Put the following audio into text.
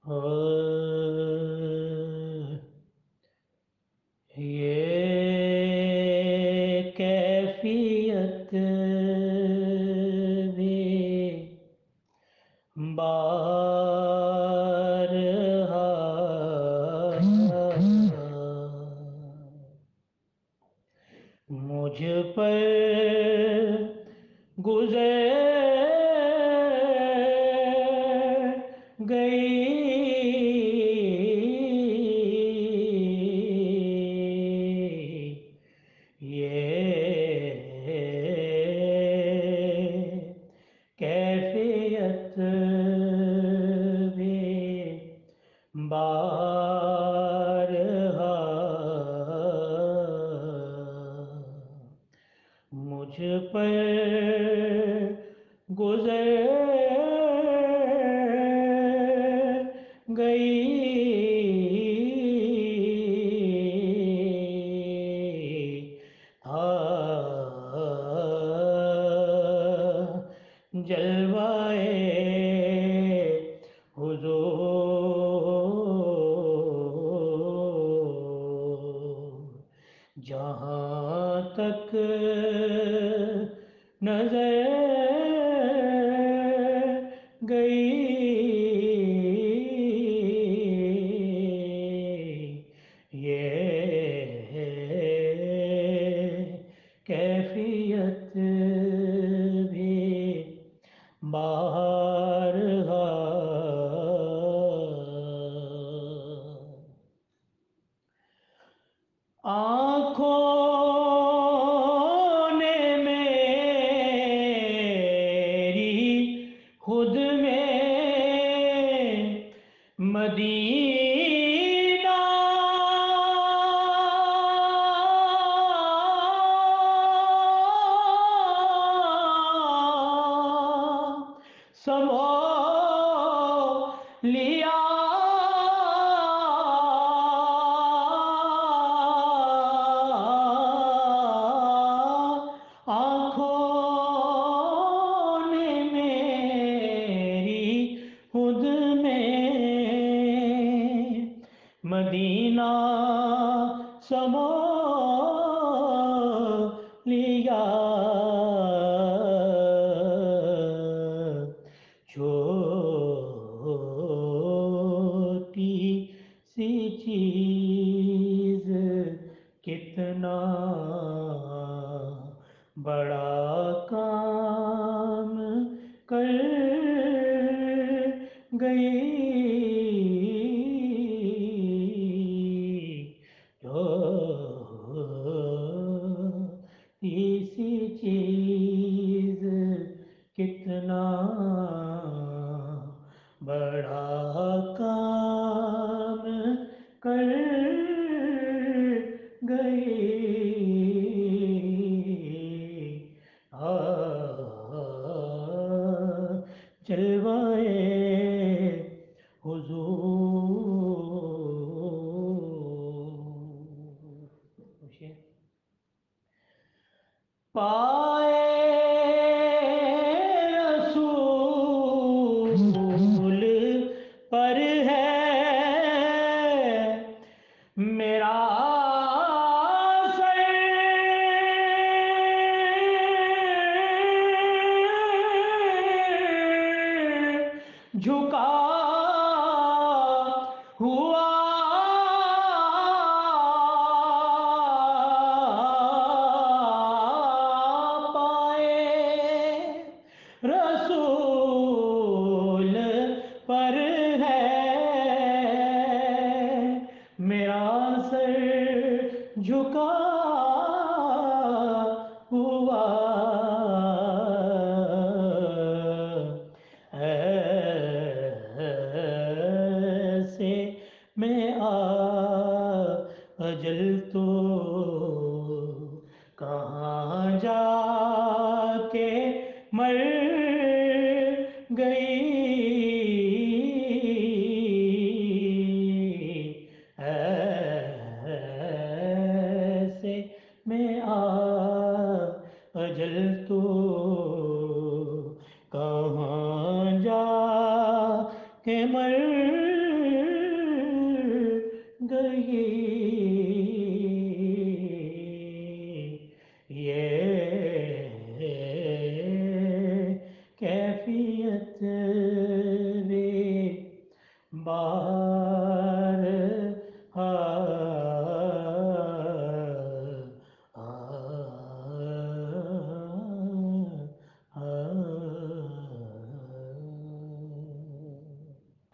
اور یہ کیفیت بھی بارہا مجھ پر گزر گئی یہ کیفیت بھی بارہا مجھ پر گزر گئی تھا جلوائے حضور جہاں تک نظر گئی یہ کیفیت بھی بارہا آنکھوں نے میری خود میں مدینہ سمو لیا آنکھوں نے میری خود میں مدینہ سمو لیا چھوٹی سی چیز کتنا بڑا کام کر گئی چھوٹی سی چیز کتنا بڑا کام کر گئی جلوائے حضور پائے رسول پر ہے میرا سر جھکا ہوا رسول پر ہے میرا سر جھکا ہوا ایسے میں اجل تو کہاں جا کے مر گئی ایسے میں اجل تو کہاں جا کے مر بات